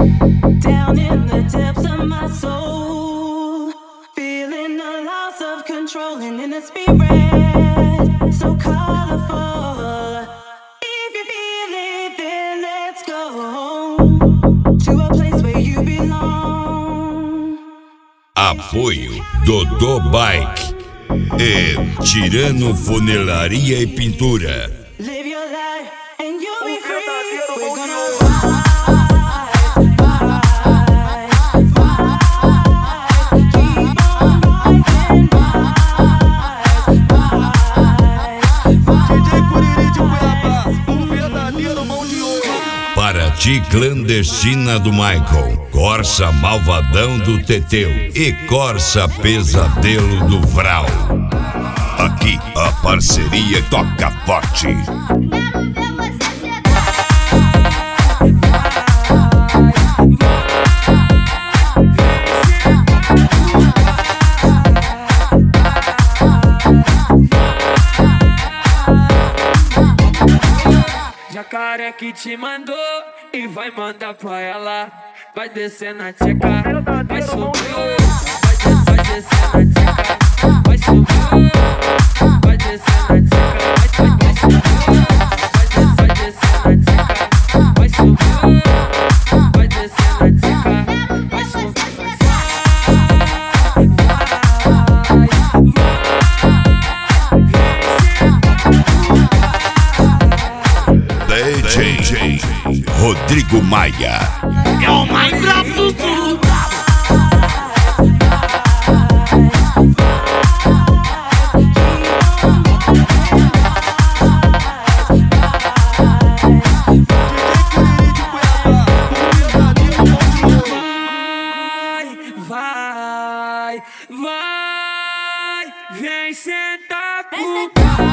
Down in the depths of my soul, feeling the loss of control and in the spirit so colorful. If you feel it, then let's go to a place where you belong. Apoio Dodô Bike e Tirano Funelaria e Pintura. Live your life and you'll be free. We're gonna Paraty Clandestina do Michael, Corsa Malvadão do Teteu e Corsa Pesadelo do Vral. Aqui a parceria toca forte. Jacaré que te mandou e vai mandar pra ela. Vai descer na tcheca, vai subir. Vai descer na tcheca, vai subir. Vai descer na tcheca, vai subir. Vai descer na tcheca, vai subir. Vai descer na tcheca, vai subir. DJ Rodrigo Maia é o mais brabo do sul. Vai, vem sentar pro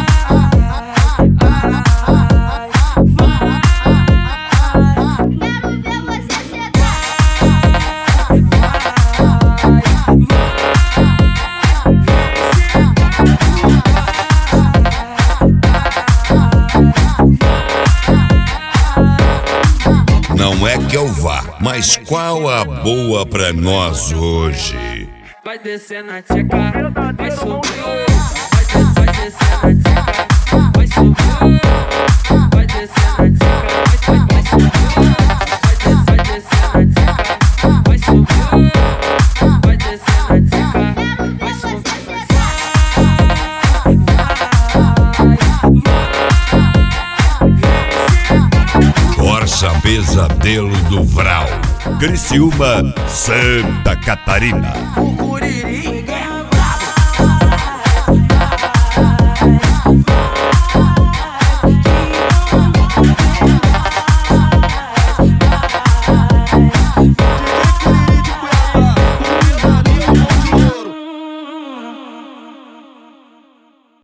Não é que eu vá, mas qual a boa pra nós hoje? Vai descer na tcheca, vai subir. Vai descer na tcheca, vai subir. Vai descer na tcheca, vai subir. Vai descer na tcheca, vai subir. Vai descer na tcheca, vai subir. Corsa Pesadelo do Vral, Criciúma, Santa Catarina. O Curiri